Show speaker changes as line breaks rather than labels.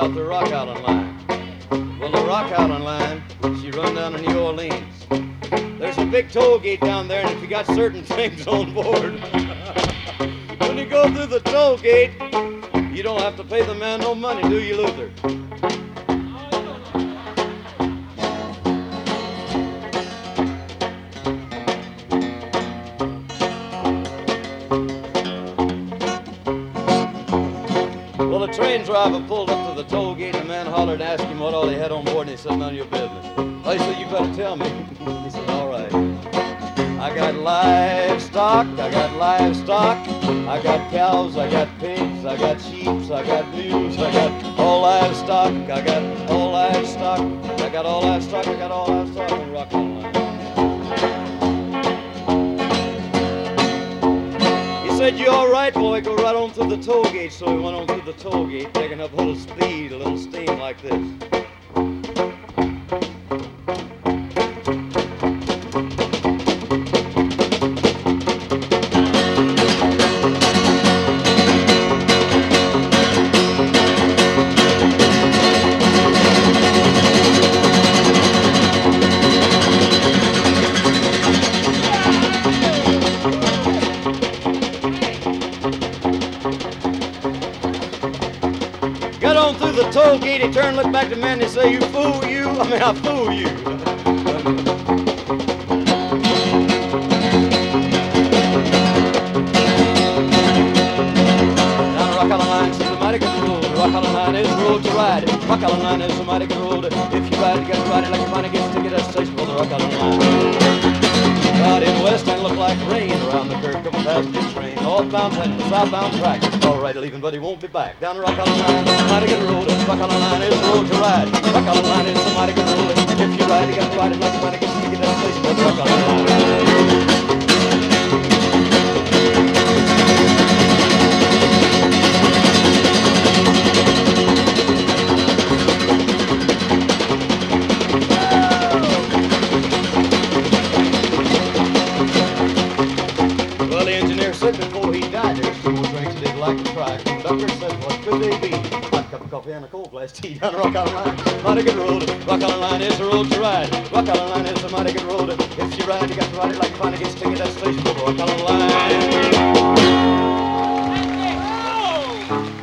about the Rock Island line. Well, the Rock Island line, she run down to New Orleans. There's a big toll gate down there, and if you got certain things on board, when you go through the toll gate, you don't have to pay the man no money, do you, Luther? Well, the train driver pulled up to the toll gate, and the man hollered and asked him what all he had on board, and he said, none of your business. Well, he said, you better tell me. He said, all right. I got livestock, I got cows, I got pigs, I got sheep, I got mules, I got all livestock, I got all livestock, I got all livestock, I got all livestock on Rock Island line. He said, you all right, boy? Go right on through the toll gate. So he went on through the toll gate, taking up a little speed, a little steam like this. Got on through the toll gate, he turned, looked back to me, and he said, you fool, you. I fool you. Down the Rock Island line, she's a mighty good road. Rock Island line is the road to ride. Rock Island line is a mighty good road. If you ride it, you got to ride it like you find a gets ticket at the station for the Rock Island line. Out in west and looked like rain around the curve, couple passenger train, northbound heading the southbound track. All right, leaving, but he won't be back. Down the Rock Island line, mighty good road. Rock Island line is the road to ride. Rock Island line is a mighty good road. If you ride, you got to ride it like you find a gets ticket at the station for the Rock Island line. Well, the engineer said before he died, there's two more drinks they'd like to try. Conductor said, what could they be? Hot cup of coffee and a cold glass tea down the Rock Island line. Mighty good road. Rock Island line is the road to ride. Rock Island line is a mighty good road. If you ride, you got to ride it like you find a gets ticket at the station for the Rock Island line.